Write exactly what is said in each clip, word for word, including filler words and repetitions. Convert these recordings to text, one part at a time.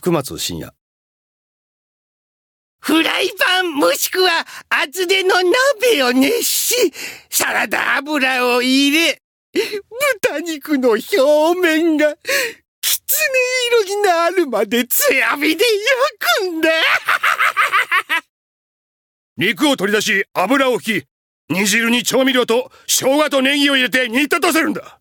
福松深也。 フライパンもしくは厚手の鍋を熱し、サラダ油を入れ、豚肉の表面がきつね色になるまで強火で焼くんだ。 肉を取り出し油を引き、煮汁に調味料と生姜とネギを入れて煮立たせるんだ。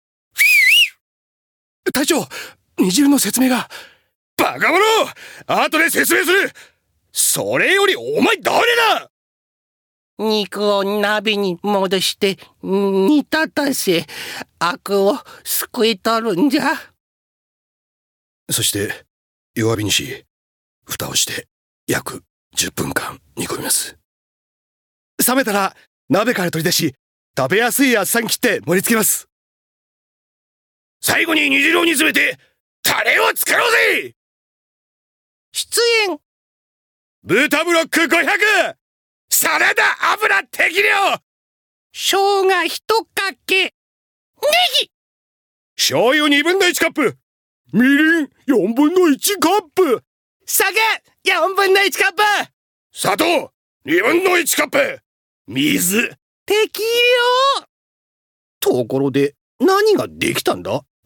隊長、煮汁の説明が。バカ者！後で説明する！それよりお前誰だ！ 肉を鍋に戻して煮立たせ、アクをすくい取るんじゃ。 そして弱火にし、蓋をして約じゅっぷんかん煮込みます。冷めたら鍋から取り出し、食べやすい厚さに切って盛り付けます。最後に煮汁を煮詰めてタレを作ろうぜ。 出演豚ブロックごひゃく、サラダ油適量、 生姜一かけ、ネギ、 醤油にぶんのいちカップ、みりんよんぶんのいちカップ、 酒よんぶんのいちカップ、 砂糖にぶんのいちカップ、水適量。ところで何ができたんだ？